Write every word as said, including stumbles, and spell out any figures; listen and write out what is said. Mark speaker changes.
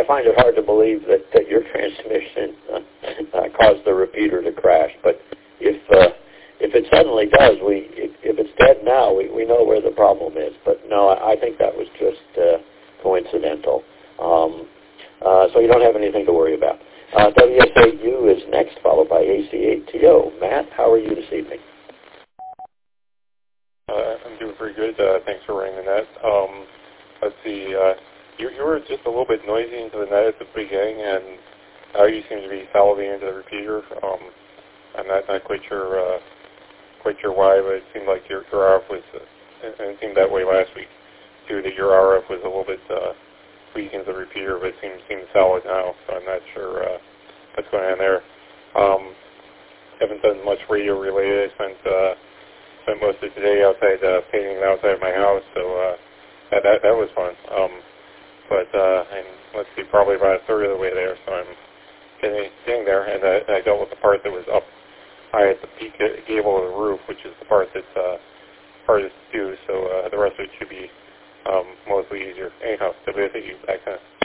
Speaker 1: I find it hard to believe that, that your transmission uh, uh, caused the repeater to crash. But if uh, if it suddenly does, we if, if it's dead now, we, we know where the problem is. But no, I, I think that was just uh, coincidental. Um, uh, so you don't have anything to worry about. Uh, W S A U is next, followed by A C A T O. Matt, how are you this evening?
Speaker 2: Uh, I'm doing pretty good. Uh, thanks for running the net. Um, let's see. Uh, you, you were just a little bit noisy into the net at the beginning, and now you seem to be salivating into the repeater. Um, I'm not, not quite sure uh, quite sure why, but it seemed like your, your R F was, uh, and it seemed that way last week too, that your R F was a little bit uh, weak into the repeater, but it seems seems solid now. So I'm not sure uh, what's going on there. Um, haven't done much radio related. I spent uh, spent most of today outside uh, painting the outside of my house, so uh, that, that that was fun. Um, but uh, and let's see, probably about a third of the way there, so I'm getting, getting there. And I, I dealt with the part that was up high at the peak gable of the roof, which is the part that's uh, hardest to do. So uh, the rest of it should be um, mostly easier. Anyhow, W S A U, back then.